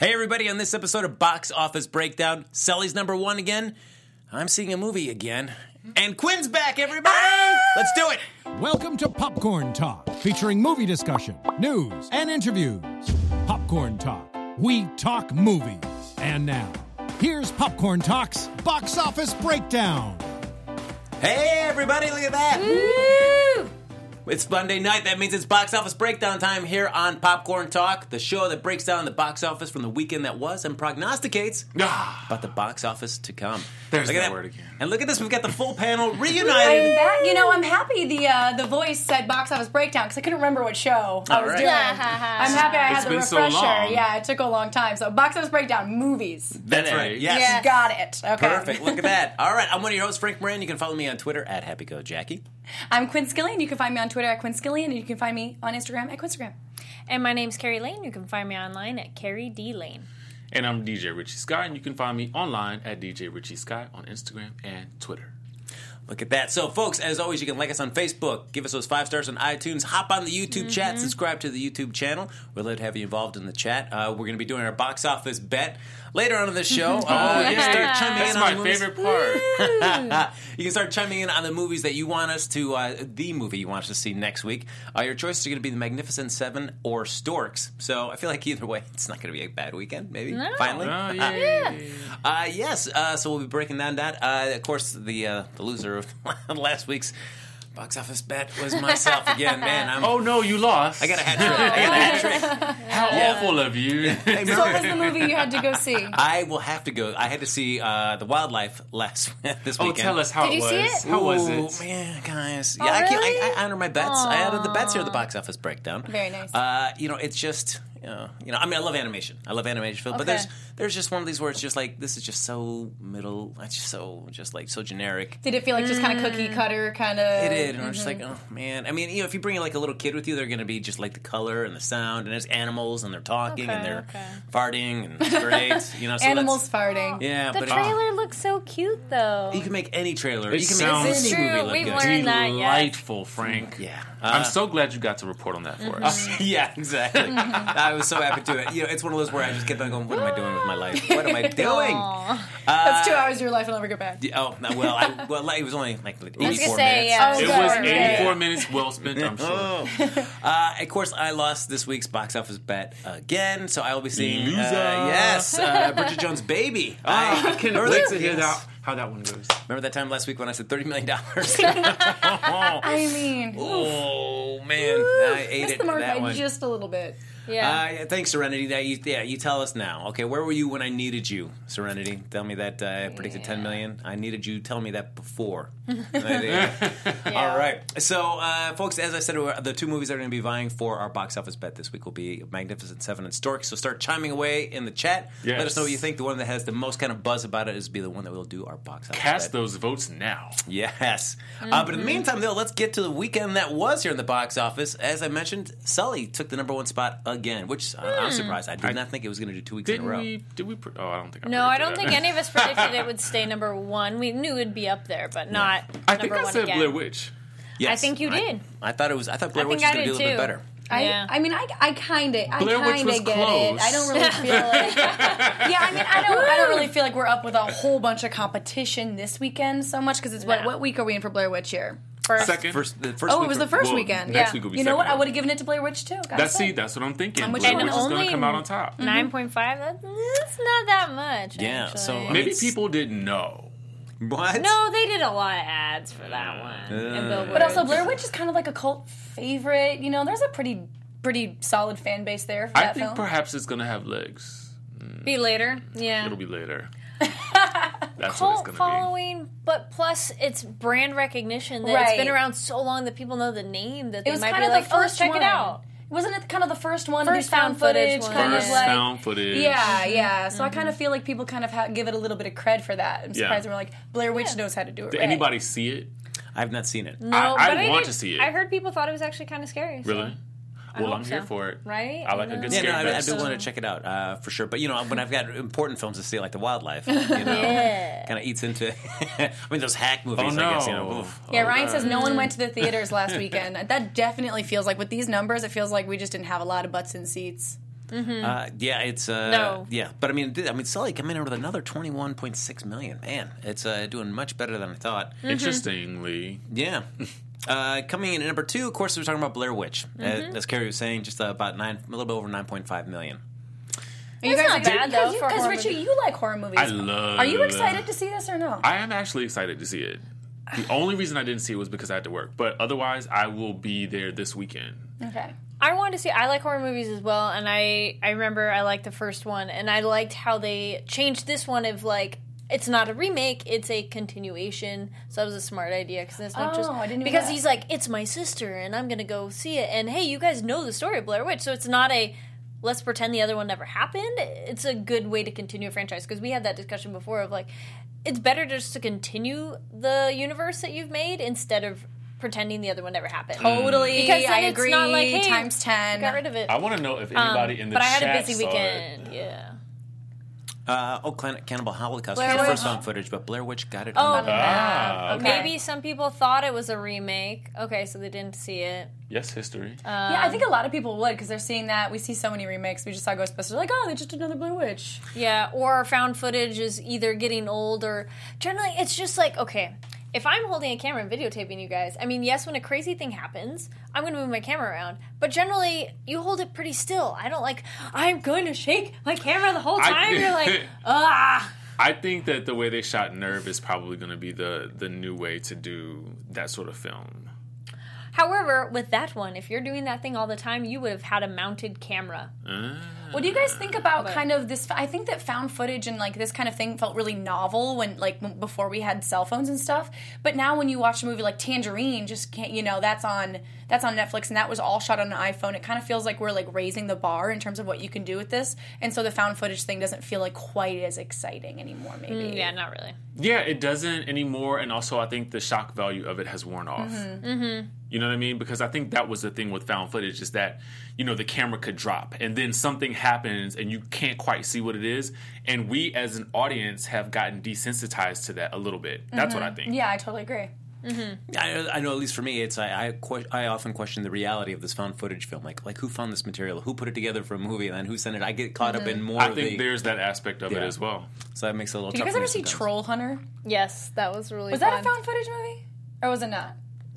Hey, everybody, on this episode of Box Office Breakdown, Sully's number one again. I'm seeing a movie again. And Quinn's back, everybody! Let's do it! Welcome to Popcorn Talk, featuring movie discussion, news, and interviews. Popcorn Talk. We talk movies. And now, here's Popcorn Talk's Box Office Breakdown. Hey, everybody, look at that! Woo! It's Monday night. That means it's Box Office Breakdown time here on Popcorn Talk, the show that breaks down the box office from the weekend that was and prognosticates about the box office to come. There's look at that word again. And look at this. We've got the full panel I'm reunited. back. You know, I'm happy the voice said Box Office Breakdown because I couldn't remember what show I was right. doing. I'm happy I had It's the been so refresher. long. Yeah, it took a long time. So Box Office Breakdown, movies. That's Hey. right. Yes. Yeah. Got it. Okay. Perfect. Look at that. All right. I'm one of your hosts, Frank Moran. You can follow me on Twitter at HappyGoJackie. I'm Quinn Skillian. You can find me on Twitter at Quinn Skillian, and you can find me on Instagram at Quinstagram. And my name's Carrie Lane. You can find me online at Carrie D. Lane. And I'm DJ Richie Sky, and you can find me online at DJ Richie Sky on Instagram and Twitter. Look at that. So, folks, as always, you can like us on Facebook, give us those 5 stars on iTunes, hop on the YouTube chat, subscribe to the YouTube channel. We'd love to have you involved in the chat. We're going to be doing our box office bet later on in the show. You can start chiming That's in on my the movies. favorite part. You can start chiming in on the movies that you want us to, the movie you want us to see next week. Your choices are going to be The Magnificent Seven or Storks. So I feel like either way, it's not going to be a bad weekend, maybe, finally. Oh, yeah. Yes, so we'll be breaking down that. Of course, the loser of last week's box office bet was myself again. Man, Oh, no, you lost. I got a hat trick. How awful of you. Hey, So what was the movie you had to go see? I will have to go. I had to see The Wildlife this Oh, weekend. tell us how Did it you was. see it? How was Oh, it? man, guys. Oh, Yeah, really? I honor my bets. I honor the bets here at the box office breakdown. Very nice. It's just, I mean, I love animation. I love animation film, but Okay. there's just one of these where it's just like, this is just so middle. It's just so generic. Did it feel like just kind of cookie cutter kind of? It did, and I'm just like, oh man. I mean, if you bring like a little kid with you, they're going to be just like the color and the sound, and there's animals, and they're talking, and they're farting, and it's great. So Animals farting. Yeah, The but trailer looks so cute, though. you can make any trailer. It You can make sounds- any It's movie true. look We've good. learned that, yes. Delightful, Frank. Yeah. I'm so glad you got to report on that for us. Yeah, exactly. I was so happy to do it. It's one of those where I just kept on going, what am I doing with my life? What am I doing? That's 2 hours of your life you'll never get back. Oh, well, it was only like 84 I was gonna minutes. say, yeah. It Okay. was Okay. 84 minutes well spent, I'm sure. Of course, I lost this week's box office bet again, so I will be seeing, Loser. Bridget Jones' Baby. I couldn't heard wait it. to hear Yes. how that one goes. Remember that time last week when I said $30 million? I mean, Oh, man. I ate missed it, the mark that by one. just a little bit. Yeah. Thanks, Serenity. You tell us now. Okay, where were you when I needed you, Serenity? Tell me that I predicted 10 million. I needed you. Tell me that before. All right. So, folks, as I said, the 2 movies that are going to be vying for our box office bet this week will be Magnificent Seven and Stork. So start chiming away in the chat. Yes. Let us know what you think. The one that has the most kind of buzz about it is be the one that will do our box office Cast bet. those votes now. Yes. But in the meantime, though, let's get to the weekend that was here in the box office. As I mentioned, Sully took the number 1 spot again, which I'm surprised. I did not think it was going to do 2 weeks in a row. Did we? Oh, I don't think I No, I don't predicted think that. any of us predicted it would stay number 1. We knew it'd be up there, but not I number think I 1 said again. Blair Witch. Yes. I think you did. I thought Blair I Witch think was I going to did do a little bit too. better. Yeah. I mean, I kind of Blair Witch was get it. close. I don't really feel like. Yeah, I mean, I don't really feel like we're up with a whole bunch of competition this weekend so much because it's what week are we in for Blair Witch here? First. Second. The first Oh, week it was the or- first Well, weekend. next Yeah. week will be You know what? second. I would have given it to Blair Witch too. That's what I'm thinking. I'm with Blair you. Witch is going Only to come out on top. 9.5. That's not that much. Yeah, actually. so- Maybe It's- people didn't know. What? No, they did a lot of ads for that one. and billboards. But also, Blair Witch is kind of like a cult favorite. There's a pretty solid fan base there for I that think film. perhaps it's going to have legs. Be later. Yeah. It'll be later. That's what it's Cult going to following, but plus it's brand recognition that Right. it's been around so long that people know the name that It they was might kind be of like, the first check one. it out. Wasn't it kind of the first one to do First found footage? one. Kind First of like found footage. Yeah. So I kind of feel like people kind of give it a little bit of cred for that. I'm surprised Yeah. we're like Blair Witch knows how to do it. Did right. anybody see it? I've not seen it. No, I but want did- to see it. I heard people thought it was actually kind of scary. so- Really? Well, hope I'm here so. for it. Right? I like a I know. good Yeah, scare no, I fest. do want to check it out for sure. But when I've got important films to see, like The Wildlife, Yeah. kind of eats into. I mean, those hack movies. Oh, no. I guess oof. Yeah, Ryan says no one went to the theaters last weekend. That definitely feels like with these numbers, it feels like we just didn't have a lot of butts in seats. Yeah, it's No. Yeah, but I mean, Sully coming in with another $21.6 million. Man, it's doing much better than I thought. Interestingly, Yeah. Coming in at number 2, of course, we're talking about Blair Witch. As Carrie was saying, just about a little bit over 9.5 million. Are you That's guys not bad, though, for a Because horror Richie, movie. you like horror movies. I love. Are you excited to see this or no? I am actually excited to see it. The only reason I didn't see it was because I had to work. But otherwise, I will be there this weekend. Okay. I wanted to see. I like horror movies as well, and I remember I liked the first one, and I liked how they changed this one of like it's not a remake, it's a continuation. So that was a smart idea because it's not just I didn't know because that. he's like it's my sister and I'm gonna go see it, and hey, you guys know the story of Blair Witch, so it's not a let's pretend the other one never happened. It's a good way to continue a franchise because we had that discussion before of like it's better just to continue the universe that you've made instead of pretending the other one never happened. Totally. Because then I it's agree. not like, hey, times 10. Got rid of it. I want to know if anybody in the but I chat had a busy saw weekend. it. Yeah. Cannibal Holocaust Blair was the Witch. first found footage, but Blair Witch got it. Oh, on the map. Okay. Maybe some people thought it was a remake. Okay, so they didn't see it. Yes, history. Yeah, I think a lot of people would because they're seeing that. We see so many remakes. We just saw Ghostbusters. Like, oh, they just did another Blair Witch. Yeah, or found footage is either getting old or generally it's just like, okay, if I'm holding a camera and videotaping you guys, I mean, yes, when a crazy thing happens, I'm going to move my camera around. But generally, you hold it pretty still. I don't like, I'm going to shake my camera the whole time. You're like, ah. I think that the way they shot Nerve is probably going to be the new way to do that sort of film. However, with that one, if you're doing that thing all the time, you would have had a mounted camera. What do you guys think about kind of this? I think that found footage and like this kind of thing felt really novel when before we had cell phones and stuff. But now when you watch a movie like Tangerine, just can't that's on Netflix and that was all shot on an iPhone. It kind of feels like we're like raising the bar in terms of what you can do with this, and so the found footage thing doesn't feel like quite as exciting anymore. Maybe. Yeah, not really. Yeah, it doesn't anymore, and also I think the shock value of it has worn off. You know what I mean? Because I think that was the thing with found footage is that, the camera could drop and then something happens and you can't quite see what it is. And we as an audience have gotten desensitized to that a little bit. That's what I think. Yeah, I totally agree. I know, at least for me, it's I often question the reality of this found footage film. Like who found this material? Who put it together for a movie? And then who sent it? I get caught up in more I of think there's that aspect of it Yeah. as well. So that makes it a little Did you tough guys for me ever see sometimes. Troll Hunter? Yes, that was really Was fun. that a found footage movie, or was it not?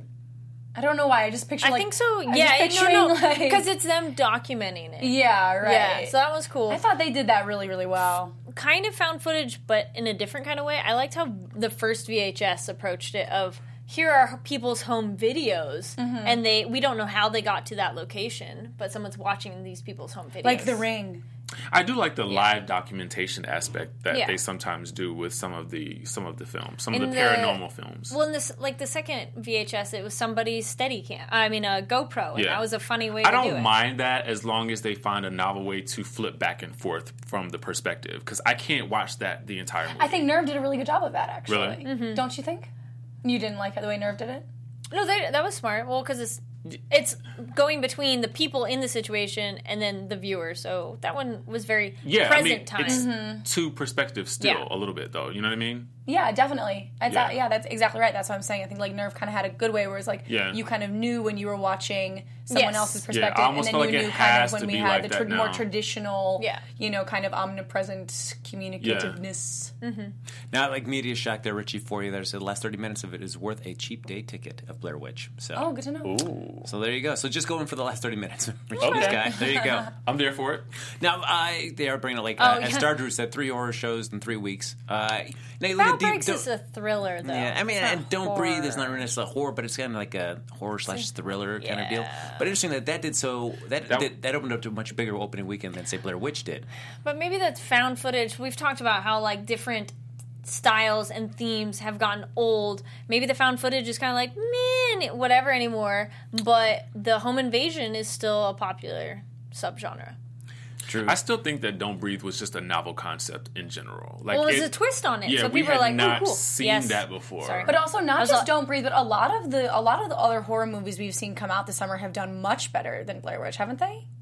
I don't know why. I just picture. I like, think so. I'm Yeah, just picturing, like- because it's them documenting it. Yeah, right. Yeah, so that was cool. I thought they did that really, really well. Kind of found footage, but in a different kind of way. I liked how the first VHS approached it of here are people's home videos, and we don't know how they got to that location, but someone's watching these people's home videos. Like The Ring. I do like the live documentation aspect that Yeah. they sometimes do with some of the films, some In of the paranormal films. Well, in this, like the second VHS, it was somebody's Steadicam. I mean, a GoPro, and Yeah. that was a funny way to I do it. don't mind that as long as they find a novel way to flip back and forth from the perspective, because I can't watch that the entire movie. I think Nerve did a really good job of that, actually. Really? Don't you think? You didn't like the way Nerve did it? No, that was smart. Well, because it's going between the people in the situation and then the viewer. So that one was very present time. It's two perspectives still Yeah. a little bit, though. You know what I mean? Yeah, definitely. Yeah. Yeah, that's exactly right. That's what I'm saying. I think like Nerve kind of had a good way where it's like Yeah. you kind of knew when you were watching someone Yes. else's Yeah, I perspective, and almost then feel you like it knew kind has of to when we be had like the that more now. traditional, Yeah. kind of omnipresent communicativeness. Now, like Media Shack there, Richie, for you there said the last 30 minutes of it is worth a cheap day ticket of Blair Witch. So, Oh, good to know. Ooh. so there you go. So just go in for the last 30 minutes. Richie, Okay. this guy. There you go. I'm there for it. Now, they are bringing it Oh, as Star Drew said, 3 horror shows in 3 weeks. Now, you look Found at Deep- Breaks is a thriller, though. Yeah, I mean, It's not and Don't Breathe is not horror. really necessarily horror, but it's kind of like a horror / thriller kind of deal. Yeah. But interesting that did so that opened up to a much bigger opening weekend than say Blair Witch did. But maybe that's found footage. We've talked about how like different styles and themes have gotten old. Maybe the found footage is kind of like man, whatever anymore. But the home invasion is still a popular subgenre. True. I still think that Don't Breathe was just a novel concept in general. Like Well, there's a twist on it, Yeah, so we people are had like, not "Ooh, cool." seen Yes. that before. Sorry. But also not That's just a- Don't Breathe, but a lot of the other horror movies we've seen come out this summer have done much better than Blair Witch, haven't they?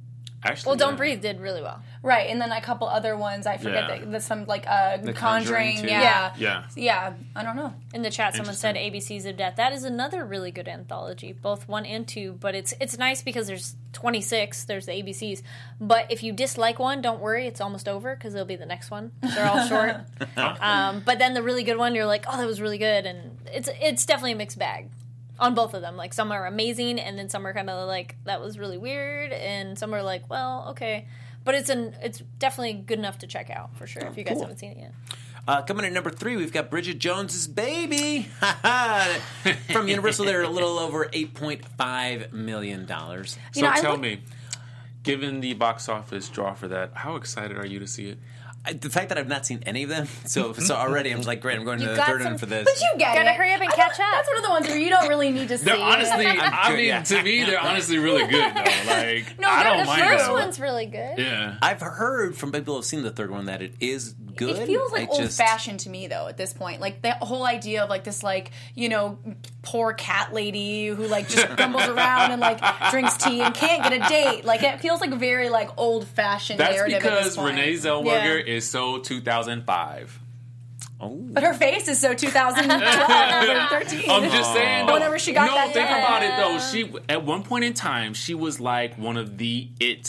Actually, Well, Don't Breathe did really well. Right, and then a couple other ones. I forget Yeah. that some like Conjuring, Conjuring. too. Yeah. I don't know. In the chat, someone said ABCs of Death. That is another really good anthology, both 1 and 2. But it's nice because there's 26. There's the ABCs. But if you dislike one, don't worry, it's almost over because it'll be the next one. They're all short. But then the really good one, you're like, oh, that was really good, and it's definitely a mixed bag. On both of them, like some are amazing, and then some are kind of like that was really weird, and some are like, well, okay, but it's definitely good enough to check out for sure if you guys haven't seen it yet. Coming at number 3, we've got Bridget Jones's Baby. From Universal, they're a little over $8.5 million. So tell me, given the box office draw for that, how excited are you to see it? The fact that I've not seen any of them, so already I'm like, great, I'm going to the got third some- one for this. But you get Gotta it. hurry up and I catch thought- up. That's one of the ones where you don't really need to see. They're honestly, it. I mean, to me, they're honestly really good, though. Like, No, I don't the mind First them. one's really good. Yeah. I've heard from people who've seen the third one that it is good. It feels like I just- old-fashioned to me, though, at this point. Like, the whole idea of, like, this, like, poor cat lady who, like, just stumbles around and, like, drinks tea and can't get a date. Like, it feels like a very, like, old-fashioned That's narrative at because this point. Renee Zellweger is so 2005. But her face is so 2012 or 13. I'm just saying. Though, Whenever she got no, that think done. about it though. She at one point in time she was like one of the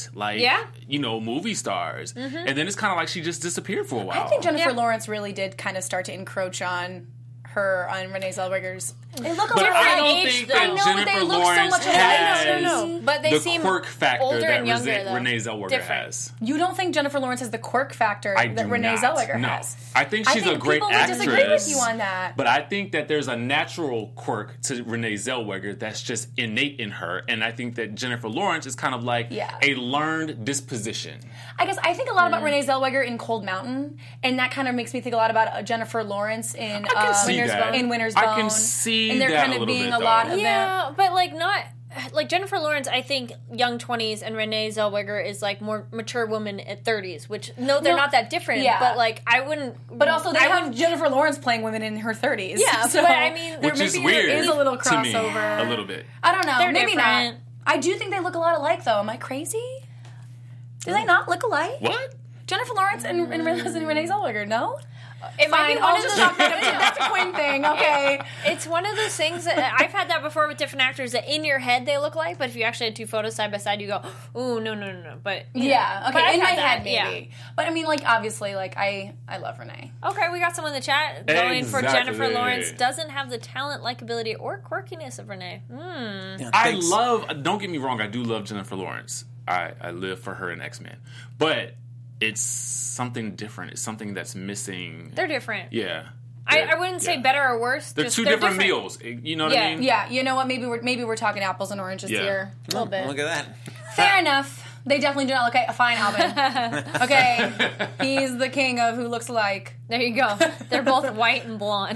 movie stars, and then it's kind of like she just disappeared for a while. I think Jennifer Lawrence really did kind of start to encroach on Renee Zellweger's. They look a But little I don't age. think I that know, but they Jennifer look so Lawrence much has alike. No. But they the seem quirk factor older that and younger, though. Renee Zellweger Different. has. You don't think Jennifer Lawrence has the quirk factor I that do Renee not. Zellweger No. has? I think she's a great people actress. would disagree with you on that. But I think that there's a natural quirk to Renee Zellweger that's just innate in her, and I think that Jennifer Lawrence is kind of like a learned disposition. I guess I think a lot about Renee Zellweger in Cold Mountain, and that kind of makes me think a lot about Jennifer Lawrence in I can see that. Winter's Bone. I can see and there that kind a of little being bit, a lot though. of Yeah, but like not like Jennifer Lawrence. I think young 20s, and Renee Zellweger is like more mature woman at 30s. Which they're not that different. Yeah. But like I wouldn't. But also, they have Jennifer Lawrence playing women in her 30s. Yeah, so but I mean, there Which is maybe weird there is a little to me, crossover. a little bit. I don't know. They're maybe different. not. I do think they look a lot alike, though. Am I crazy? Do they not look alike? What? Jennifer Lawrence and Renee Zellweger, no? It might Fine, be I'll one of just those. chalk that up. That's a Quinn thing, okay? It's one of those things that I've had that before with different actors that in your head they look like, but if you actually had two photos side by side, you go, "Ooh, no." But Yeah, But okay, I've in my had that, head, maybe. yeah. But I mean, like, obviously, like, I love Renee. Okay, we got someone in the chat going for Exactly. Jennifer Lawrence doesn't have the talent, likability, or quirkiness of Renee. Yeah, I thanks. don't get me wrong, I do love Jennifer Lawrence. I live for her in X-Men. But it's something different. It's something that's missing. They're different. Yeah. I wouldn't say better or worse. They're just two they're different meals. You know what Yeah. I mean? Yeah, you know what? Maybe we're talking apples and oranges Yeah. here a little bit. Look at that. Fair enough. They definitely do not look like fine, Alvin. Okay, he's the king of who looks alike. There you go. They're both white and blonde.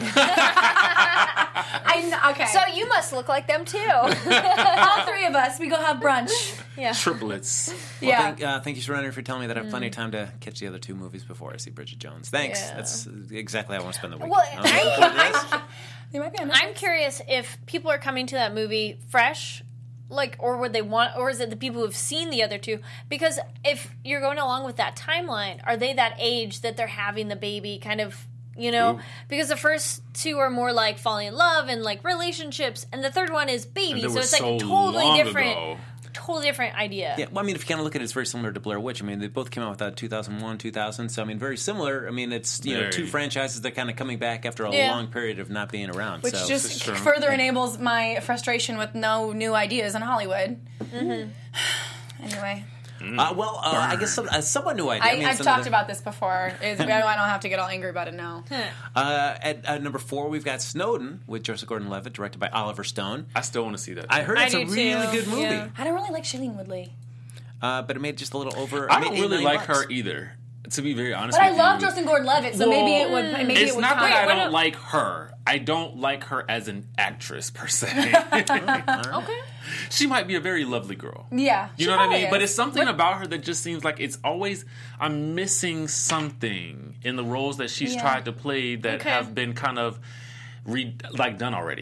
Okay, So you must look like them too. all three of us, we go have brunch. Yeah. Triplets. Yeah. Thank you, Surrender, for telling me that I have plenty of time to catch the other two movies before I see Bridget Jones. Thanks. Yeah. That's exactly how I want to spend the week. Well, They might be on I'm curious if people are coming to that movie fresh, like, or would they want, or is it the people who've seen the other two? Because if you're going along with that timeline, are they that age that they're having the baby kind of, you know? Ooh. Because the first two are more like falling in love and like relationships, and the third one is baby, And so that it's was like a so totally long different, ago. totally different idea. Yeah, well, I mean, if you kind of look at it, it's very similar to Blair Witch. I mean, they both came out with 2001, 2000, so I mean, very similar. I mean, it's Very. two franchises that are kind of coming back after a Yeah. long period of not being around. Which so. just This is true. further enables my frustration with no new ideas in Hollywood. Anyway, I guess a somewhat new idea. I mean, I've it's talked another- about this before. I don't have to get all angry about it now. At number 4, we've got Snowden with Joseph Gordon-Levitt, directed by Oliver Stone. I still want to see that. I heard I it's a do really too, good movie, yeah. I don't really like Shailene Woodley. but it made just a little over. I it don't made really $8 like million her either, to be very honest But I with love you. Justin Gordon-Levitt, so Well, maybe it would. Maybe It's it would not count. that I Wait, don't what- like her. I don't like her as an actress, per se. Okay. She might be a very lovely girl. Yeah, You she know what I probably mean? But is. it's something about her that just seems like it's always, I'm missing something in the roles that she's Yeah. tried to play that Okay. have been kind of done already.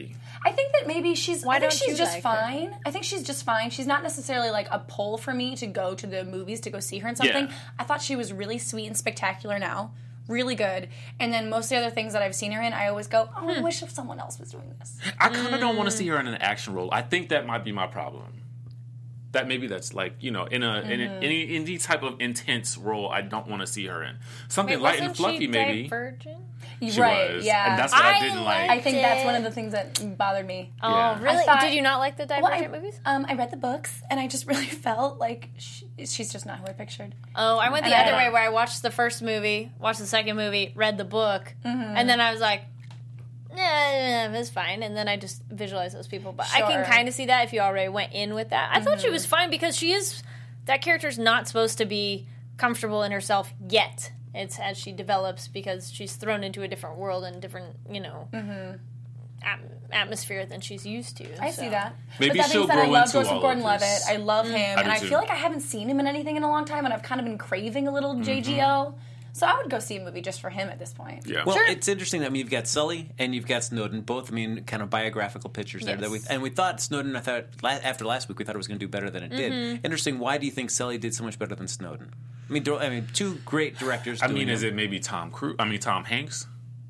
I think that maybe she's don't you just like her? fine. I think she's just fine. She's not necessarily like a pull for me to go to the movies to go see her in something. Yeah. I thought she was really sweet and spectacular now. Really good. And then most of the other things that I've seen her in, I always go, oh, I wish if someone else was doing this. I kind of don't want to see her in an action role. I think that might be my problem. That maybe that's like, in any type of intense role, I don't want to see her in. Something light and fluffy, maybe. Divergent? She Right, was. yeah. And that's what I didn't I like. I think that's one of the things that bothered me. Oh, Yeah. really? I thought- Did you not like the Divergent movies? I read the books, and I just really felt like she's just not who I pictured. Oh, I went the And other way where I watched the first movie, watched the second movie, read the book, and then I was like, nah, it's fine. And then I just visualized those people. But I can Sure. kind of see that if you already went in with that. I thought she was fine because that character's not supposed to be comfortable in herself yet. It's as she develops because she's thrown into a different world and different, atmosphere than she's used to. I see that. Maybe but that she'll being said, I grow love into Joseph all of Gordon-Levitt. this. I love him, and do I too. feel like I haven't seen him in anything in a long time, and I've kind of been craving a little JGL. So I would go see a movie just for him at this point. Yeah. Well, it's interesting. I mean, you've got Sully and you've got Snowden, both, kind of biographical pictures there. Yes. And we thought Snowden, after last week, we thought it was going to do better than it did. Interesting. Why do you think Sully did so much better than Snowden? I mean, two great directors. is it maybe Tom Hanks?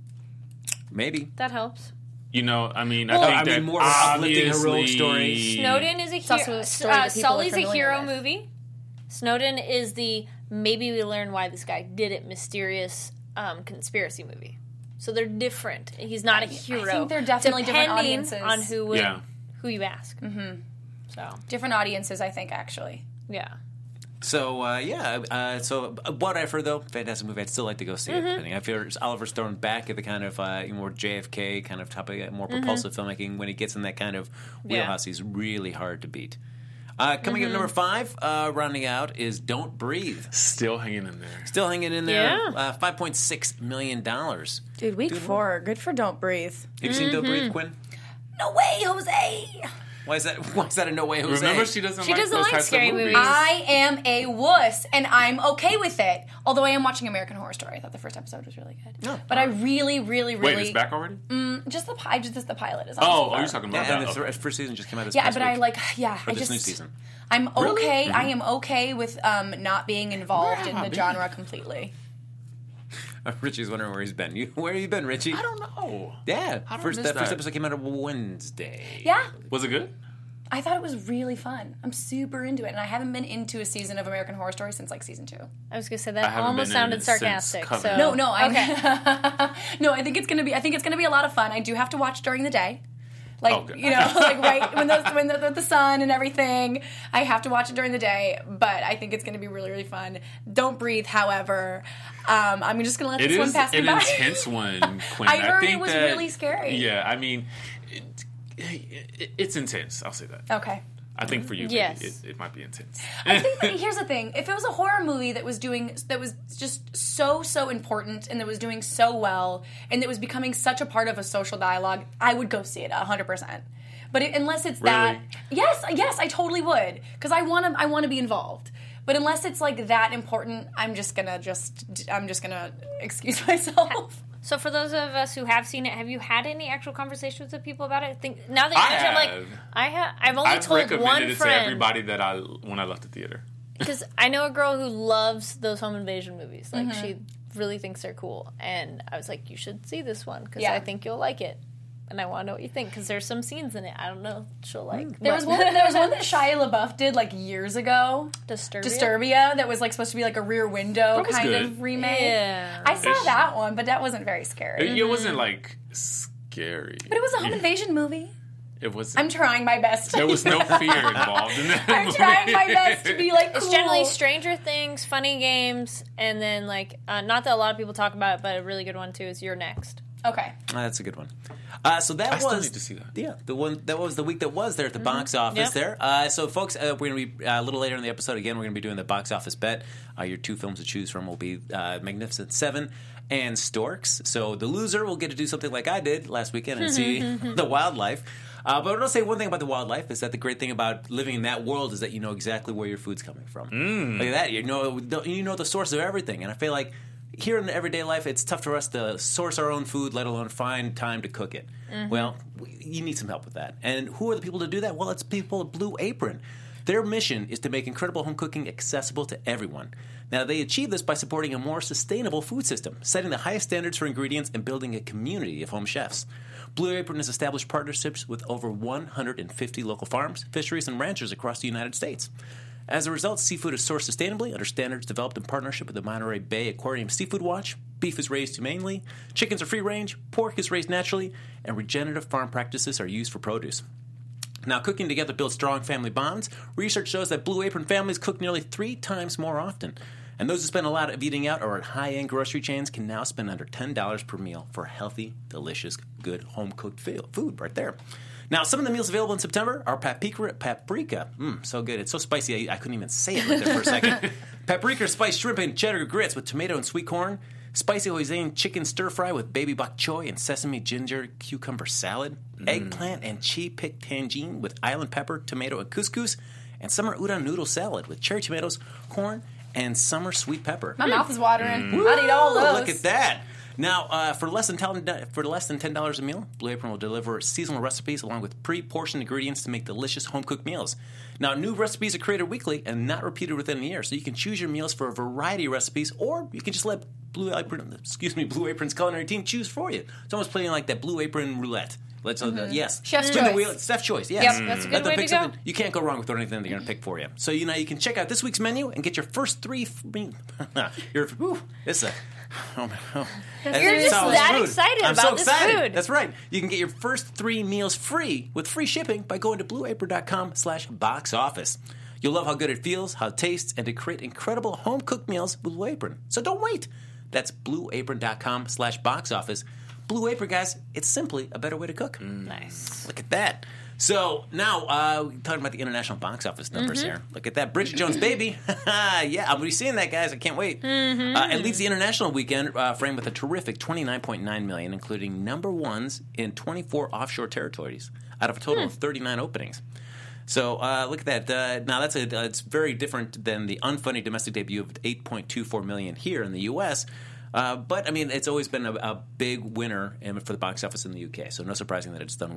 Maybe. That helps. I think that more of a uplifting heroic story. obviously- Snowden is a hero. also a story that people are Sully's a familiar hero with. movie. Snowden is the maybe we learn why this guy did it mysterious conspiracy movie. So they're different. He's not a hero. think they're definitely different depending audiences. on who Yeah. who you ask. Mm-hmm. So Different audiences, I think, actually. yeah. So, so what I've heard, though, fantastic movie. I'd still like to go see it. I think I feel Oliver Stone back at the kind of more JFK kind of topic, more propulsive filmmaking. When he gets in that kind of wheelhouse, he's really hard to beat. Coming in at number 5, rounding out, is Don't Breathe. Still hanging in there. Still hanging in there. Yeah. $5.6 million. Dude, week 4. Good for Don't Breathe. Have you seen Don't Breathe, Quinn? No way, Jose! Why is that a no way, Jose? Remember, she doesn't doesn't those like types scary of movies. movies. I am a wuss, and I'm okay with it. Although I am watching American Horror Story. I thought the first episode was really good. Oh, but I really, really, really... Wait, it's back already? Just the pilot is on so Oh, far. you're talking about Yeah, and that. the Okay. first season just came out this Yeah, past but I week. I this just... new season. I'm okay. Mm-hmm. I am okay with not being involved in Where the have I genre completely. Richie's wondering where he's been. Where have you been, Richie? I don't know. Yeah, How did I first miss that? episode came out on Wednesday. Yeah, Was it good? I thought it was really fun. I'm super into it, and I haven't been into a season of American Horror Story since like season 2. I was gonna say I that haven't almost been in sounded it since sarcastic. So Covenant. No, I okay. no, I think it's gonna be a lot of fun. I do have to watch during the day. Like Okay. like right when the sun and everything, I have to watch it during the day. But I think it's going to be really, really fun. Don't Breathe, however, I'm just going to let It this one is pass me an by. intense one, Quinn. I heard it think was that- really scary. Yeah, I mean, it's intense. I'll say that. Okay. I think for you, Yes. maybe it might be intense. I think that, here's the thing: if it was a horror movie that was just so important and that was doing so well and that was becoming such a part of a social dialogue, I would go see it 100%. But unless it's that, yes, I totally would, because I want to be involved. But unless it's like that important, I'm just gonna excuse myself. So for those of us who have seen it, have you had any actual conversations with people about it? Now that you mention, I'm like, I've only I've told recommended one it to friend everybody when I left the theater. because I know a girl who loves those home invasion movies. Like she really thinks they're cool, and I was like, you should see this one because Yeah. I think you'll like it. And I want to know what you think because there's some scenes in it I don't know she'll like. There was one that Shia LaBeouf did like years ago. Disturbia, that was like supposed to be like a Rear Window That was kind good. of remake. Yeah. I saw that one, but that wasn't very scary. It wasn't like scary, But it was a home invasion movie. It wasn't. I'm trying my best. There was no fear involved in that I'm movie. trying my best to be like cool. It's generally Stranger Things, Funny Games, and then like not that a lot of people talk about it, but a really good one too is You're Next. Okay. That's a good one. So that I was still need to see that. Yeah, the one that was the week that was there at the box office. Yep. There. So, folks, we're going to be a little later in the episode. Again, we're going to be doing the box office bet. Your two films to choose from will be Magnificent Seven and Storks. So the loser will get to do something like I did last weekend and see the wildlife. But I'll say one thing about the wildlife is that the great thing about living in that world is that you know exactly where your food's coming from. Look at that. You know the source of everything. And I feel like here in everyday life, it's tough for us to source our own food, let alone find time to cook it. Well, you need some help with that. And who are the people to do that? Well, it's people at Blue Apron. Their mission is to make incredible home cooking accessible to everyone. Now, they achieve this by supporting a more sustainable food system, setting the highest standards for ingredients and building a community of home chefs. Blue Apron has established partnerships with over 150 local farms, fisheries, and ranchers across the United States. As a result, seafood is sourced sustainably under standards developed in partnership with the Monterey Bay Aquarium Seafood Watch. Beef is raised humanely, chickens are free-range, pork is raised naturally, and regenerative farm practices are used for produce. Now, cooking together builds strong family bonds. Research shows that Blue Apron families cook nearly 3 times more often. And those who spend a lot of eating out or at high-end grocery chains can now spend under $10 per meal for healthy, delicious, good home-cooked food right there. Now, some of the meals available in September are paprika. So good. It's so spicy, I couldn't even say it right there for a second. Paprika spiced shrimp and cheddar grits with tomato and sweet corn. Spicy hoisin chicken stir-fry with baby bok choy and sesame ginger cucumber salad. Eggplant and chi pic tangine with island pepper, tomato, and couscous. And summer udon noodle salad with cherry tomatoes, corn, and summer sweet pepper. My mouth is watering. I'd eat all those. Look at that. Now, for less than $10 a meal, Blue Apron will deliver seasonal recipes along with pre-portioned ingredients to make delicious home-cooked meals. Now, new recipes are created weekly and not repeated within a year, so you can choose your meals for a variety of recipes, or you can just let Blue Apron's culinary team choose for you. It's almost playing like that Blue Apron roulette. Yes. Chef's Spin the choice. wheel. Chef's choice, yes. Yep, that's a good way to go. You can't go wrong with anything they're going to pick for you. So, you can check out this week's menu and get your first 3... You're just that excited about this food. That's right. You can get your first 3 meals free with free shipping by going to blueapron.com/box office. You'll love how good it feels, how it tastes, and to create incredible home-cooked meals with Blue Apron. So don't wait. That's blueapron.com/box office. Blue Apron, guys, it's simply a better way to cook. Nice. Look at that. So now we're talking about the international box office numbers here. Look at that. Bridget Jones' Baby. Yeah, I'll be seeing that, guys. I can't wait. It leads the international weekend frame with a terrific $29.9 million, including number ones in 24 offshore territories out of a total of 39 openings. So look at that. Now it's very different than the unfunny domestic debut of $8.24 million here in the U.S., but, I mean, it's always been a big winner for the box office in the UK, so no surprising that it's done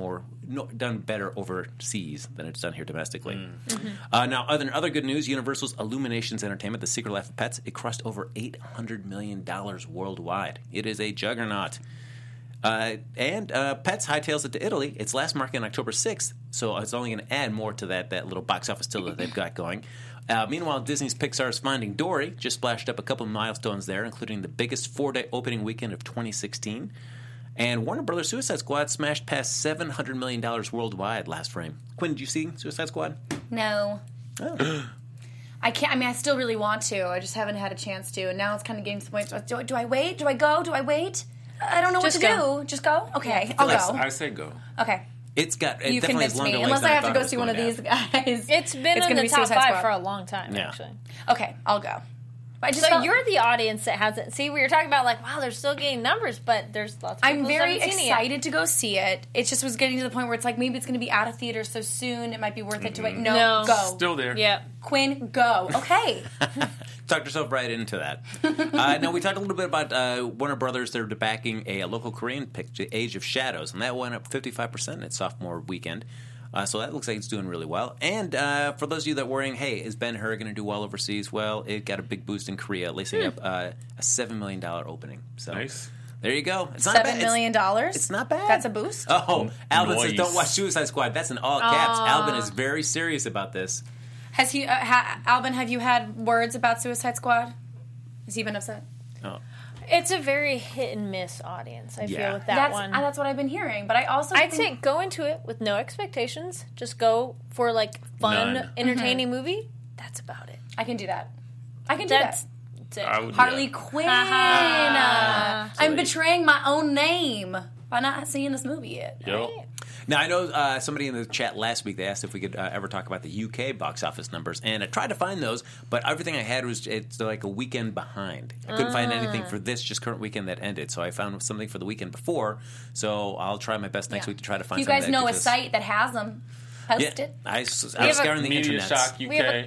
done better overseas than it's done here domestically. Now, other good news, Universal's Illuminations Entertainment, The Secret Life of Pets, it crossed over $800 million worldwide. It is a juggernaut. And Pets hightails it to Italy. Its last market on October 6th, so it's only going to add more to that little box office still that they've got going. Meanwhile, Disney's Pixar's Finding Dory just splashed up a couple of milestones there, including the biggest 4-day opening weekend of 2016. And Warner Brothers' Suicide Squad smashed past $700 million worldwide last frame. Quinn, did you see Suicide Squad? No. Oh. I can't. I mean, I still really want to. I just haven't had a chance to. And now it's kind of getting to the point. So do I wait? Do I go? Do I wait? I don't know what to do. Just go? Okay, I'll go. I say go. Okay. You definitely convinced has longer me. legs Unless than I have to thought go it was see one of going these to guys. It's been in the top 5 for a long time, actually. Okay, I'll go. But So you're the audience that hasn't. See, we were talking about wow, they're still getting numbers, but there's lots of people I'm very that haven't seen it excited to go see it. It just was getting to the point where it's like maybe it's going to be out of theater so soon. It might be worth it to wait. No, go. Still there. Yeah. Quinn, go. Okay. Talked yourself right into that. Now, we talked a little bit about Warner Brothers. They're backing a local Korean picture, Age of Shadows, and that went up 55% in its sophomore weekend. So that looks like it's doing really well. And for those of you that are worrying, hey, is Ben-Hur going to do well overseas? Well, it got a big boost in Korea, lacing up a $7 million opening. So Nice. there you go. It's not $7 bad. million? It's not bad. That's a boost? Oh, Alvin says Nice. don't watch Suicide Squad. That's in all caps. Alvin is very serious about this. Has he, Alvin, have you had words about Suicide Squad? Has he been upset? Oh. It's a very hit and miss audience, I feel, with that one. That's what I've been hearing. But I also I'd think say go into it with no expectations. Just go for fun, None. entertaining movie. That's about it. I can do that. I can do That's that. it. I would, Harley yeah. Quinn. Ha-ha. I'm betraying my own name by not seeing this movie yet. Yep. Now, I know somebody in the chat last week, they asked if we could ever talk about the UK box office numbers, and I tried to find those, but everything I had was it's like a weekend behind. I couldn't find anything for this just current weekend that ended, so I found something for the weekend before, so I'll try my best next week to try to find If you something guys that know a gives us- site that has them, post Yeah, it. I was have a scouring the Media internet. Shock UK. We have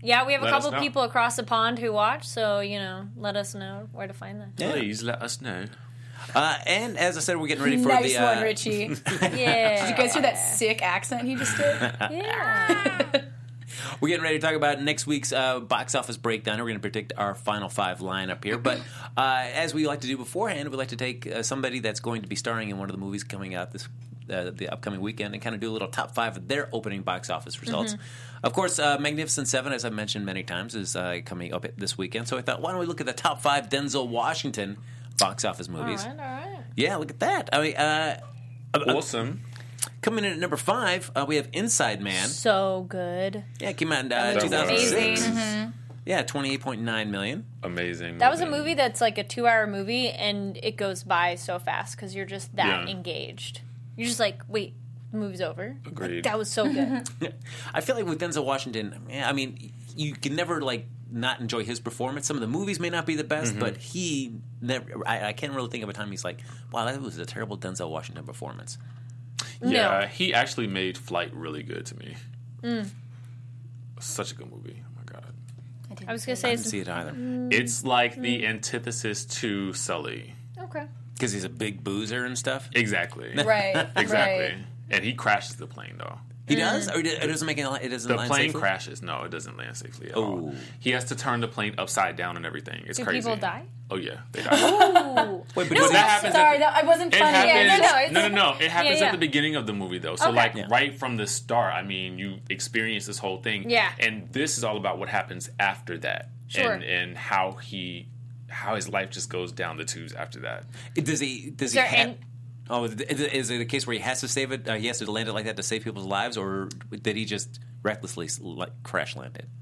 Yeah, we have a Let us couple know. people across the pond who watch, so, let us know where to find them. Please let us know. And as I said, we're getting ready for Nice the... one, Richie. Yeah. Did you guys hear that sick accent he just did? Yeah. We're getting ready to talk about next week's box office breakdown. We're going to predict our final 5 lineup here. But as we like to do beforehand, we like to take somebody that's going to be starring in one of the movies coming out the upcoming weekend and kind of do a little top 5 of their opening box office results. Of course, Magnificent Seven, as I've mentioned many times, is coming up this weekend. So I thought, why don't we look at the top 5 Denzel Washington box office movies? All right. Yeah, look at that. I mean, Awesome. coming in at number 5, we have Inside Man. So good. Yeah, it came out in was 2006. amazing. Yeah, $28.9 million. Amazing. That was a movie that's like a 2-hour movie, and it goes by so fast because you're just that Yeah. engaged. You're just like, wait, the movie's over? Agreed. Like, that was so good. I feel like with Denzel Washington, I mean, you can never not enjoy his performance. Some of the movies may not be the best, but he never. I can't really think of a time he's like, wow, that was a terrible Denzel Washington performance. Yeah, No. he actually made Flight really good to me. Such a good movie. Oh my god. I was going to I say, didn't see it either It's like the antithesis to Sully. okay. because he's a big boozer and stuff. Exactly. Right. Exactly. Right. And he crashes the plane though. He does, or it doesn't make it doesn't. The land plane safely? crashes. No, it doesn't land safely at Oh. all. He has to turn the plane upside down and everything. It's Do crazy. people die? Oh yeah, they die. Ooh. Wait, but No, does that he- happens Sorry, at that I wasn't It funny. happens. no, No. It happens yeah. at the beginning of the movie, though. So, Okay. Yeah. right from the start, I mean, you experience this whole thing. Yeah. And this is all about what happens after that, Sure. and how his life just goes down the tubes after that. Does he? Does he? there Have, any- oh, is it a case where he has to save it? He has to land it like that to save people's lives, or did he just recklessly crash land it?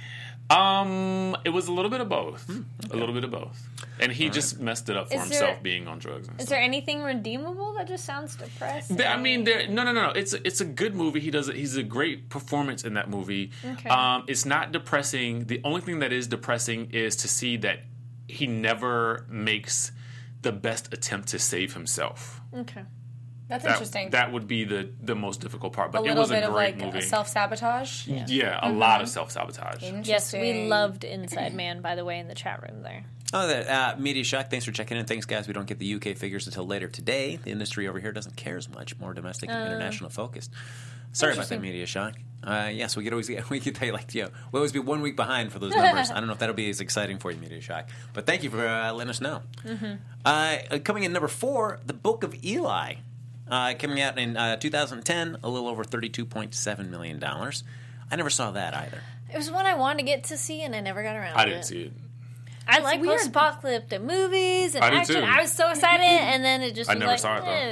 It was a little bit of both. A little bit of both. And he just messed it up for Is himself there- being on drugs and Is stuff. there anything redeemable? That just sounds depressing. I mean, no. It's a good movie. He's a great performance in that movie. Okay. It's not depressing. The only thing that is depressing is to see that he never makes the best attempt to save himself. Okay. That's interesting. That would be the most difficult part. a But it little was bit a of great like movie. self-sabotage. Yeah, a lot of self-sabotage. Yes, we loved Inside Man, by the way, in the chat room there. Oh, that Media Shock. Thanks for checking in. Thanks, guys. We don't get the UK figures until later today. The industry over here doesn't care as much. More domestic and international focused. Sorry about that, Media Shock. Yes, we could tell you we always be 1 week behind for those numbers. I don't know if that'll be as exciting for you, Media Shock. But thank you for letting us know. Coming in number 4, The Book of Eli. Coming out in 2010, a little over $32.7 million. I never saw that either. It was one I wanted to get to see, and I never got around to I it. didn't see it. I like weird. post-apocalyptic movies and I do action. too. I was so excited, and then it just I was never like, saw it, though.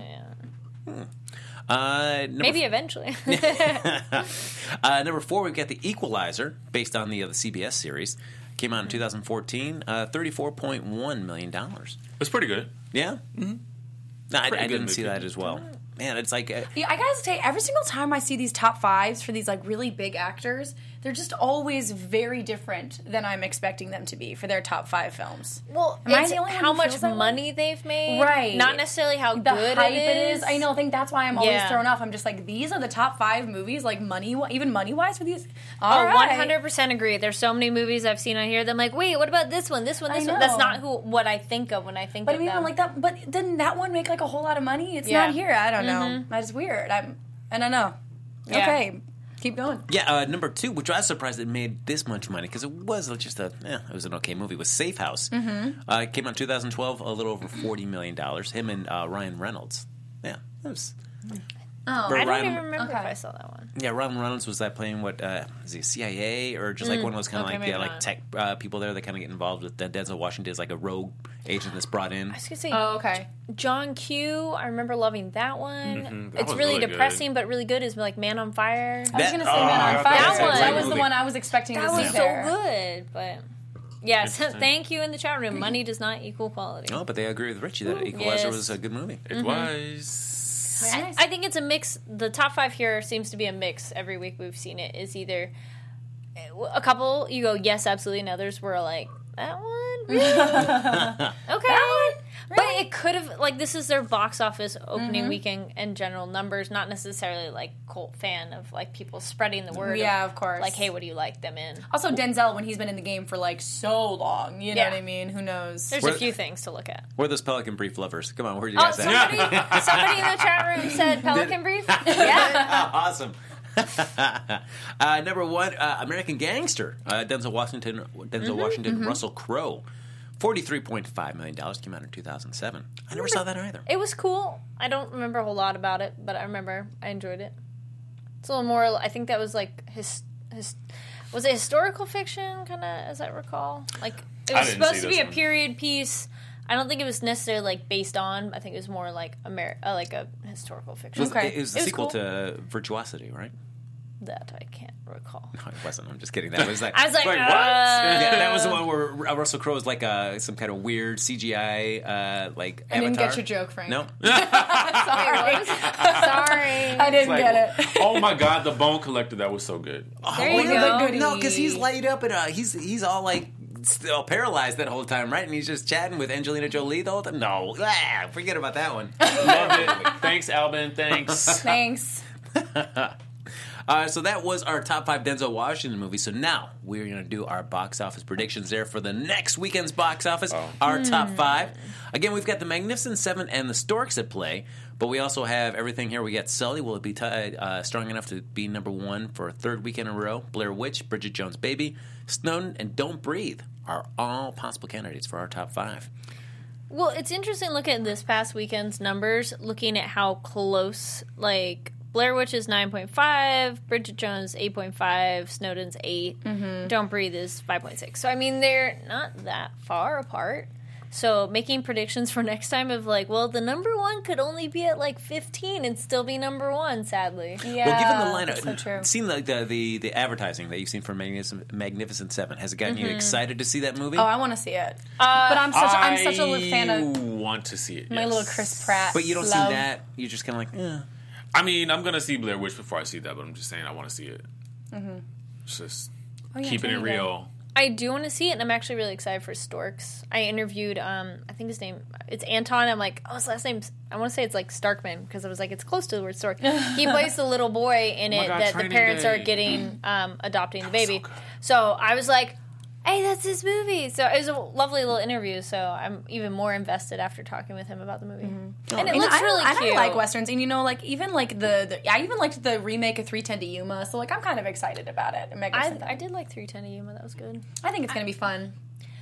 Maybe eventually. Number 4, we've got The Equalizer, based on the CBS series. Came out in 2014, $34.1 million. It's pretty good. Yeah? Mm-hmm. No, I Pretty good didn't see movie. that as well. Man, it's like... Yeah, I gotta say, every single time I see these top 5s for these like really big actors, they're just always very different than I'm expecting them to be for their top 5 films. Well, Am I it's the only one how who much feels that way? money they've made, Right. Not necessarily how The good hype it is. I know. I think that's why I'm always Yeah. thrown off. I'm just like, these are the top 5 movies, like even money wise for these. Oh, All right. 100% agree. There's so many movies I've seen on here that I'm like, wait, what about this one? This one, this I one. That's know. not what I think of when I think But I of mean, them. even like that. But didn't that one make like a whole lot of money? It's Yeah. not here. I don't know. That's weird. I don't know. Yeah. Okay, keep going. Yeah, number 2, which I was surprised it made this much money, because it was just it was an okay movie, was Safe House. Mm-hmm. It came out in 2012, a little over $40 million. Him and Ryan Reynolds. Yeah, it was... Oh, I don't Ryan- even remember Okay. if I saw that one. Yeah, Ryan Reynolds was that playing what is he CIA or just like one of those kind of Okay, like maybe like not. tech people there that kind of get involved with Denzel Washington is like a rogue agent that's brought in. I was gonna say Oh, okay. John Q. I remember loving that one. That It's was really really good. depressing, but really good. Is like Man on Fire. I was gonna say Oh, Man on that Fire. was a That great was the movie. one I was expecting That to was see so there. good, but yes, Interesting. thank you in the chat room. Money does not equal quality. Oh, but they agree with Richie that Equalizer Yes. was a good movie. It was. Very nice. I think it's a mix. The top 5 here seems to be a mix. Every week we've seen it is either a couple you go yes absolutely, and others were like that one really? Okay, But it could have, like, this is their box office opening weekend and general numbers, not necessarily, like, cult fan of, like, people spreading the word. Yeah, of course. Like, hey, what do you like them in? Also, Denzel, when he's been in the game for, like, so long, you know what I mean? Who knows? There's a few things to look at. We're those Pelican Brief lovers. Come on, where are you Oh, guys at? somebody in the chat room said Pelican Brief? Yeah. Awesome. Number one, American Gangster. Denzel Washington, Russell Crowe. $43.5 million, came out in 2007. I never saw that either. It was cool. I don't remember a whole lot about it, but I remember I enjoyed it. It's a little more, I think that was like, was it historical fiction, kind of, as I recall? Like, it was supposed to be a period piece. I don't think it was necessarily, like, based on. I think it was more like like a historical fiction. It was the sequel to Virtuosity, right? That I can't recall. No, it wasn't. I'm just kidding. That was like, I was like, what? Yeah, that was the one where Russell Crowe is like some kind of weird CGI like I avatar. didn't get your joke, Frank. No. Sorry. I didn't get it. Oh my God, the Bone Collector, that was so good. There you go. No, because he's laid up and he's all like still paralyzed that whole time, right? And he's just chatting with Angelina Jolie the whole time. No, forget about that one. Love it. Thanks, Albin. Thanks. Thanks. So that was our top 5 Denzel Washington movies. So now we're going to do our box office predictions there for the next weekend's box office, our top 5. Again, we've got the Magnificent Seven and the Storks at play, but we also have everything here. We got Sully. Will it be strong enough to be number 1 for a 3rd weekend in a row? Blair Witch, Bridget Jones' Baby, Snowden, and Don't Breathe are all possible candidates for our top 5. Well, it's interesting looking at this past weekend's numbers, looking at how close, like, Blair Witch is 9.5, Bridget Jones 8.5, Snowden's 8, Don't Breathe is 5.6. So, I mean, they're not that far apart. So, making predictions for next time of like, well, the number 1 could only be at like 15 and still be number 1, sadly. Yeah, Well, given the lineup, so true. seeing like the advertising that you've seen for Magnificent Seven, has it gotten you excited to see that movie? Oh, I want to see it. But I'm such a fan of I want to see it. my little Chris Pratt. But you don't see love. that. You're just kind of like, eh. I mean, I'm going to see Blair Witch before I see that, but I'm just saying I want to see it. It's just keeping it totally. real. I do want to see it, and I'm actually really excited for Storks. I interviewed, I think his name, it's Anton. I'm like, oh, his last name, I want to say it's like Starkman, because I was like, it's close to the word Stork. He plays the little boy in it God, that the Training parents Day. are getting, adopting the baby. So I was like, hey, that's his movie. So it was a lovely little interview, so I'm even more invested after talking with him about the movie. And it looks really cute. I like westerns, and you know, like even like I even liked the remake of 3:10 to Yuma, so like I'm kind of excited about it. I did like 3:10 to Yuma. That was good. I think it's gonna be fun.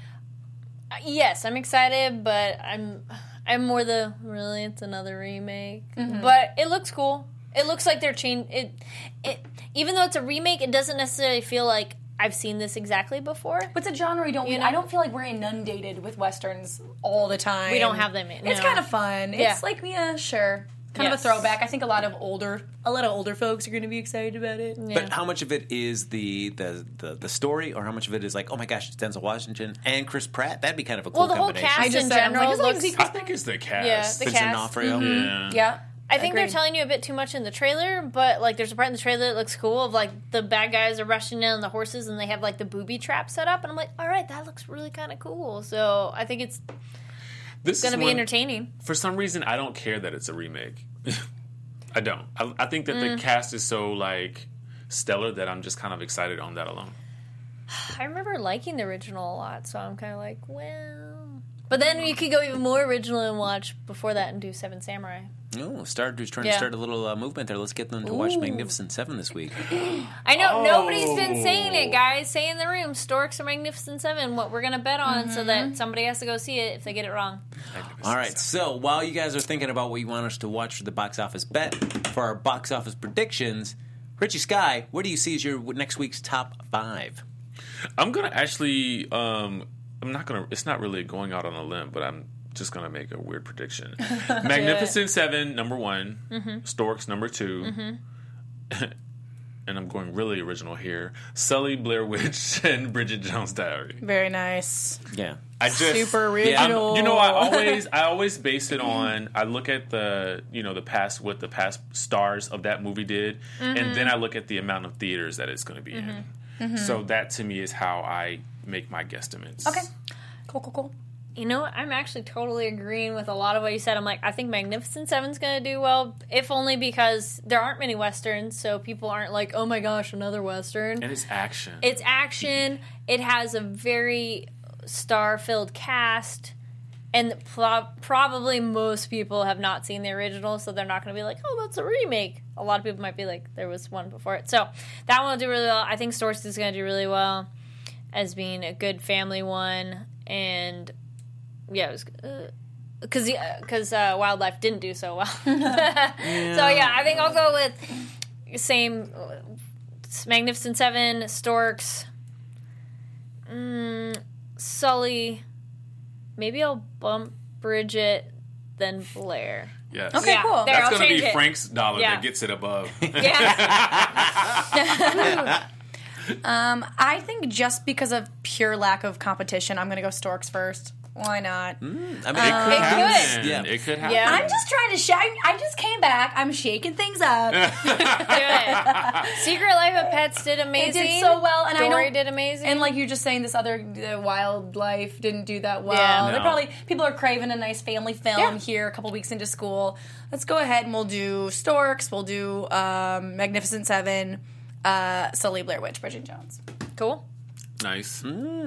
Yes, I'm excited, but I'm more really it's another remake. But it looks cool. It looks like they're changing it. Even though it's a remake, it doesn't necessarily feel like I've seen this exactly before. But it's a genre we don't. You know? I don't feel like we're inundated with westerns all the time. We don't have them. It's no. kind of fun. Yeah. It's like sure. Kind of a Yes. throwback. I think a lot of older folks are going to be excited about it. Yeah. But how much of it is the story, or how much of it is like, oh my gosh, it's Denzel Washington and Chris Pratt? That'd be kind of a cool Well, the whole combination. cast I just in said, I'm general like, looks. is it I think it's the cast. Yeah, the Vincent cast. D'Onofrio. Yeah. Yeah. I think they're Agreed. telling you a bit too much in the trailer, but like there's a part in the trailer that looks cool of like the bad guys are rushing in on the horses and they have like the booby trap set up, and I'm like, all right, that looks really kind of cool. So I think it's This going to is be one- entertaining. For some reason, I don't care that it's a remake. I don't. I think that the cast is so like stellar that I'm just kind of excited on that alone. I remember liking the original a lot, so I'm kind of like, well. But then you could go even more original and watch before that and do Seven Samurai. Oh, trying to Yeah. start a little movement there. Let's get them to watch Magnificent Seven this week. I know nobody's been saying it, guys. Say in the room, Storks or Magnificent Seven, what we're going to bet on so that somebody has to go see it if they get it wrong. All right, so while you guys are thinking about what you want us to watch for the box office bet, for our box office predictions, Richie Sky, what do you see as your next week's top 5? I'm gonna actually. I'm not gonna. It's not really going out on a limb, but I'm just gonna make a weird prediction. Magnificent Seven, number 1. Storks, number 2. And I'm going really original here. Sully, Blair Witch, and Bridget Jones' Diary. Very nice. Yeah. I just Super Yeah, original. You know, I always base it on. I look at the what the past stars of that movie did, and then I look at the amount of theaters that it's going to be in. So that to me is how I make my guesstimates. Okay. Cool. You know what? I'm actually totally agreeing with a lot of what you said. I'm like, I think Magnificent Seven's going to do well, if only because there aren't many Westerns, so people aren't like, oh my gosh, another Western. And it's action. It's action. It has a very star-filled cast, and probably most people have not seen the original, so they're not going to be like, oh, that's a remake. A lot of people might be like, there was one before it. So that one will do really well. I think Storks is going to do really well as being a good family one, and... yeah, it was because Wildlife didn't do so well. So yeah, I think I'll go with same Magnificent Seven, Storks, Sully. Maybe I'll bump Bridget, then Blair. Yes. Okay, Yeah, cool. there, That's I'll going to change be it. Frank's dollar Yeah. that gets it above. I think just because of pure lack of competition, I'm going to go Storks first. Why not? I mean, It could happen. Yeah. It could happen. Yeah. I'm just trying to shine. I just came back. I'm shaking things up. Do it. Secret Life of Pets did It amazing. did so well, and I Dory know did amazing. And like you're just saying, this other Wildlife didn't do that well. Yeah. They're No. probably people are craving a nice family film here, a couple weeks into school. Let's go ahead and we'll do Storks. We'll do Magnificent Seven, Sully, Blair Witch, Bridget Jones. cool. Nice.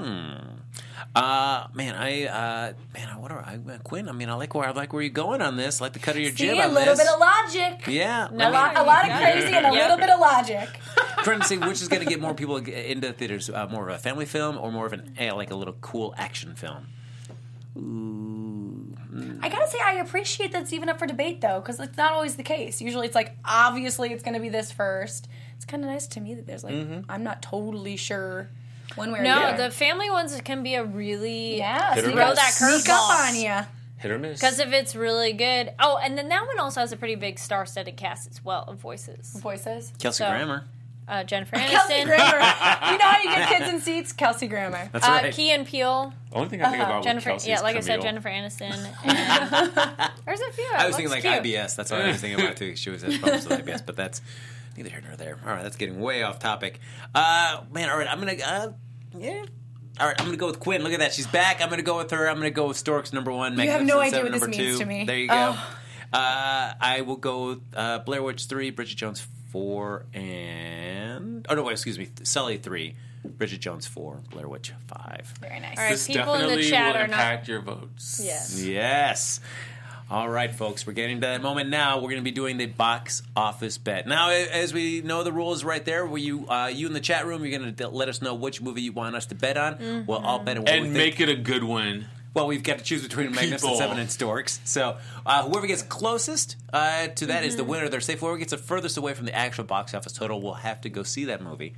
Quinn. I mean, I like where you're going on this. I like the cut of your See, jib a on little this. bit of logic. Yeah, A lot of crazy and a little bit of logic. trying to see which is going to get more people into theaters. More of a family film or more of like a little cool action film. I gotta say, I appreciate that's even up for debate though, because it's not always the case. Usually, it's like obviously it's going to be this first. It's kind of nice to me that there's like I'm not totally sure one way or the No, other. the family ones can be a really Hit or sneak miss. up, that sneak up curveball. on you. Hit or miss. because if it's really good. Oh, and then that one also has a pretty big star-studded cast as well of voices. Voices. Kelsey So- Grammer. Jennifer Kelsey Aniston, Grammer. You know how you get kids in seats? Kelsey Grammer. That's right. Key and Peele, The only thing I think about Jennifer. with Kelsey Yeah, is like I said, Camille. Jennifer Aniston. And, there's a few. I was thinking like cute. IBS. That's what I was thinking about too. She was problems with IBS, but that's neither here nor there. All right, that's getting way off topic. Man, all right, I'm gonna All right, I'm gonna go with Quinn. Look at that, she's back. I'm gonna go with her. I'm gonna go with Storks number one. You have no Magnificent idea Seven, what this number means two. to me. There you go. I will go with Blair Witch 3, Bridget Jones 4, and Sully 3, Bridget Jones 4, Blair Witch 5. Very nice. All right, This people in the definitely chat will are not. impact your votes. Yes. Yes. All right, folks, we're getting to that moment now. We're going to be doing the box office bet. Now, as we know the rules right there, where you in the chat room, you're going to let us know which movie you want us to bet on. Mm-hmm. We'll all bet on what we And think. make it a good one. Well, we've got to choose between Magnificent People. Seven and Storks. So whoever gets closest to that is the winner. They're safe. Whoever gets the furthest away from the actual box office total will have to go see that movie.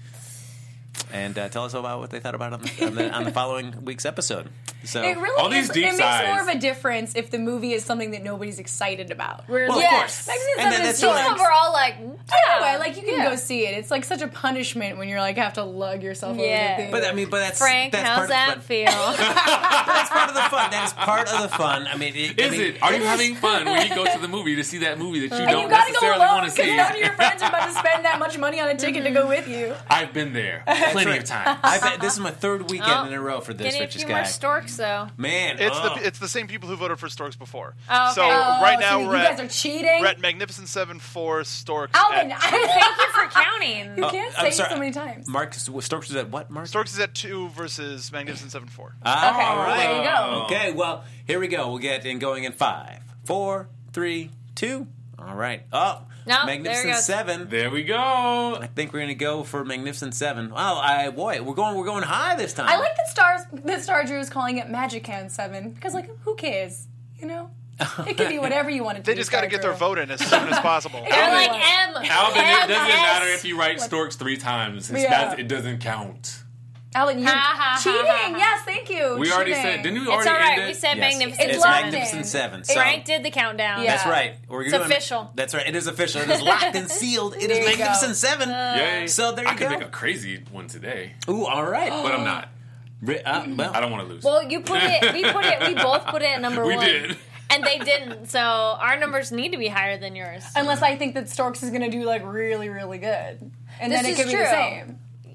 And tell us about what they thought about it on the following week's episode. So It really All these deep it makes sighs. more of a difference if the movie is something that nobody's excited about. Whereas, Well, of like, course. Magnificent And Seven that's is right. just Some we're all like, anyway, like you can go see it. It's like such a punishment when you're like have to lug yourself over Yeah. the theater. but that's Frank, that's how's part that of the fun. feel? That's part of the fun. That is part of the fun. I mean, Is it? Are you having fun when you go to the movie to see that movie that you and don't you gotta go necessarily alone want to because see? none of your friends are about to spend that much money on a ticket to go with you. I've been there plenty of times. I bet this is my third weekend Oh, in a row for this Getting a richest few more guy. storks though. Man, It's the same people who voted for Storks before. Oh, okay. So Oh, right now so we're you guys are at cheating. Magnificent Seven, 4, Storks. Alvin, at I Thank you for counting. you can't I'm say it sorry. so many times. Mark Storks is at what, Mark? Storks is at 2 versus Magnificent Seven, 4. Okay, All right. there you go. Okay, well, here we go. We'll get in going in 5, 4, 3, 2. All right. Oh, No, there it Magnificent goes. 7. There we go. I think we're gonna go for Magnificent 7. Wow, we're going high this time. I like that Star Drew is calling it Magican 7 because like who cares, you know? It can be whatever you want it to They be. just got to Star get their Drew. vote in as soon as possible. They're like Alvin, M. Alvin, it doesn't MS. matter if you write Storks 3 times. Yeah. It doesn't count. Alvin, you're Ha, ha, ha, cheating. ha, ha. Yes, thank you. We already Cheating. said, didn't we It's already all right. end We it? said Yes. Magnificent It's It's locked Seven. Magnificent in. 7. So Frank did the countdown. Yeah. that's right. We're It's doing official. That's right. It is official. It is locked and sealed. It There is you go. Magnificent 7. Yay. So there you I could go. make a crazy one today, Ooh, all right. but I'm not. Well, I don't want to lose. Well, you put it. We both put it at number We one. did. And they didn't. So our numbers need to be higher than yours. Unless I think that Storks is going to do like really, really good, and This then it is could be true. the same.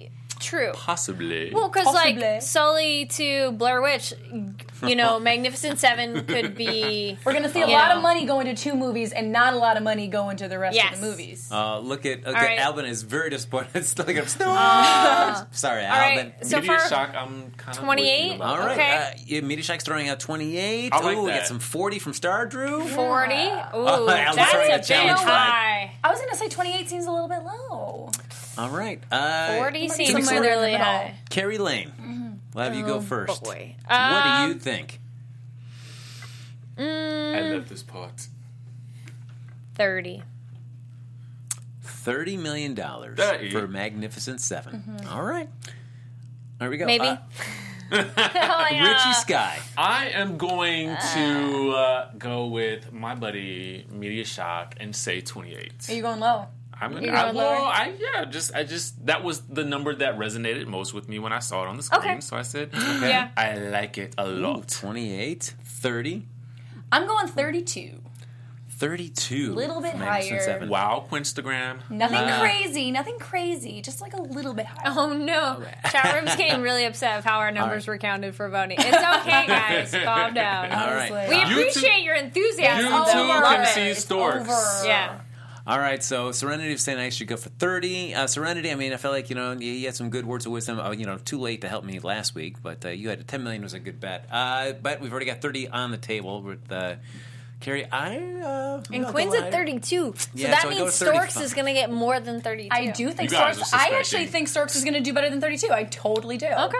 True. Possibly. Well, because Possibly. like Sully to Blair Witch, Magnificent Seven could be. We're gonna see a lot of money going to 2 movies and not a lot of money going to the rest of the movies. Look at right. Alvin is very disappointed. Still like sorry, Alvin. right. So Media far, Shock, I'm kind of 28? All right, Okay. Media Shack's throwing out 28. I like Ooh, we that. got some 40 from Star Drew. 40. Ooh, Alvin's that's throwing a a bit challenge flag. high. I was gonna say 28 seems a little bit low. All right, 40 seems somewhere there in the really middle. high. Carrie Lane. We'll have you go first. boy. What do you think? I love this part. 30. $30 million Hey. for Magnificent Seven. All right. There we go. Maybe. Richie Sky. I am going to go with my buddy Media Shock and say 28. Are you going low? I'm gonna. You're going lower? I just that was the number that resonated most with me when I saw it on the screen. Okay. So I said, Yeah. I like it a Ooh, lot. 28. 30. I'm going 32. 32. Little bit for Magnificent higher. Seven. Wow, Quinstagram. Nothing crazy, just like a little bit higher. Oh no. Chat room's getting really upset of how our numbers were counted for voting. It's okay, guys. Calm down. All right. Honestly. We You appreciate your enthusiasm. You though. too We love can it. see Storks. over. Yeah. All right, so Serenity of St. I should go for 30. Serenity, I mean, I felt like, you had some good words of wisdom. Too late to help me last week, but you had $10 million was a good bet. But we've already got 30 on the table with Carrie. And Quinn's at 32. So Yeah, that so I go means with 35. Storks is going to get more than 32. I do think You guys Storks. are I suspecting. actually think Storks is going to do better than 32. I totally do. Okay.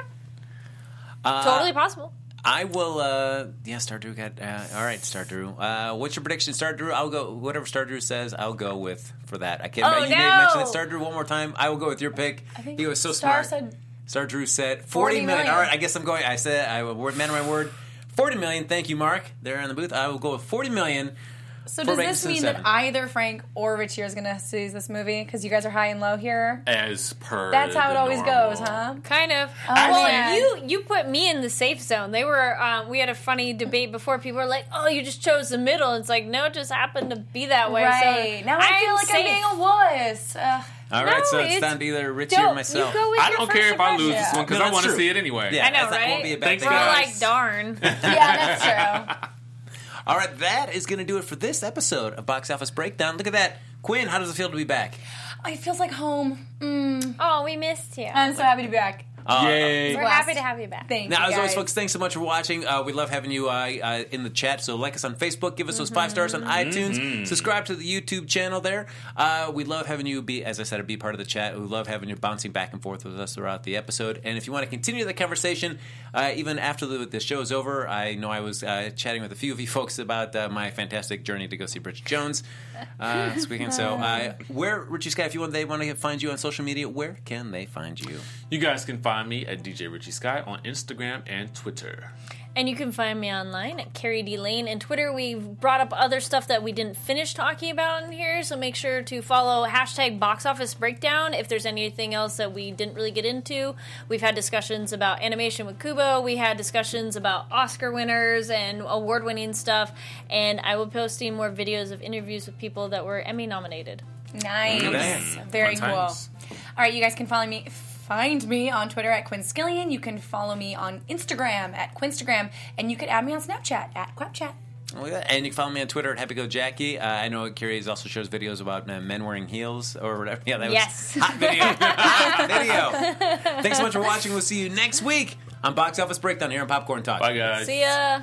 Totally possible. I will, Star Drew got, all right, Star Drew. What's your prediction, Star Drew? I'll go, whatever Star Drew says, I'll go with for that. I can't, Oh, you may no. mention it, Star Drew, one more time. I will go with your pick. I think He was so Star smart. said Star Drew said 40 million. All right, I guess I'm going, I man of my word. 40 million, thank you, Mark. There in the booth. I will go with 40 million. So For does this Magnificent mean Seven. that either Frank or Richie is going to see this movie? Because you guys are high and low here. As per That's how it the always normal. goes, huh? Kind of. man. Well, you put me in the safe zone. They were. We had a funny debate before. People were like, "Oh, you just chose the middle." It's like, no, it just happened to be that way. Right. So Now I feel like safe. I'm being a wuss. All right, so it's it's- down to either Richie Don't or myself. You go with I your don't first care if I lose impression. this one because No, I that's want to true. see it anyway. Yeah, I know, that won't be a right? bad Thanks, thing. We're all guys. like, darn. Yeah, that's true. All right, that is going to do it for this episode of Box Office Breakdown. Look at that. Quinn, how does it feel to be back? It feels like home. Oh, we missed you. I'm so happy to be back. Yay. We're happy to have you back. Thank Now, you, as always, guys. folks, thanks so much for watching. We love having you in the chat. So like us on Facebook, give us those 5 stars on iTunes, subscribe to the YouTube channel there. We love having you be, as I said, be part of the chat. We love having you bouncing back and forth with us throughout the episode. And if you want to continue the conversation, even after the show is over, I know I was chatting with a few of you folks about my fantastic journey to go see Bridget Jones this weekend. So where, Richie Sky, if they want to find you on social media, where can they find you? You guys can find me at DJ Richie Sky on Instagram and Twitter. And you can find me online at Carrie D. Lane and Twitter. We've brought up other stuff that we didn't finish talking about in here, so make sure to follow hashtag Box Office Breakdown if there's anything else that we didn't really get into. We've had discussions about animation with Kubo. We had discussions about Oscar winners and award-winning stuff. And I will be posting more videos of interviews with people that were Emmy nominated. Nice. that. Very Fun cool. times. All right, you guys can find me on Twitter at Quinn Skillion. You can follow me on Instagram at Quinstagram, and you can add me on Snapchat at QuapChat. Oh, yeah. And you can follow me on Twitter at HappyGoJackie. I know Carrie also shows videos about men wearing heels or whatever. Yeah, that Yes. was hot video. Hot video. Thanks so much for watching. We'll see you next week on Box Office Breakdown here on Popcorn Talk. Bye, guys. See ya!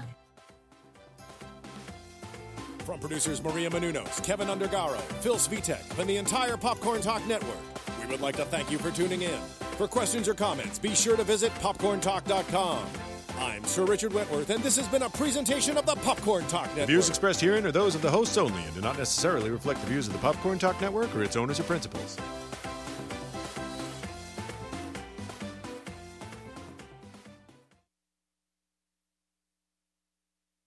From producers Maria Menounos, Kevin Undergaro, Phil Svitek, and the entire Popcorn Talk Network, we would like to thank you for tuning in. For questions or comments, be sure to visit popcorntalk.com. I'm Sir Richard Wentworth, and this has been a presentation of the Popcorn Talk Network. The views expressed herein are those of the hosts only and do not necessarily reflect the views of the Popcorn Talk Network or its owners or principals.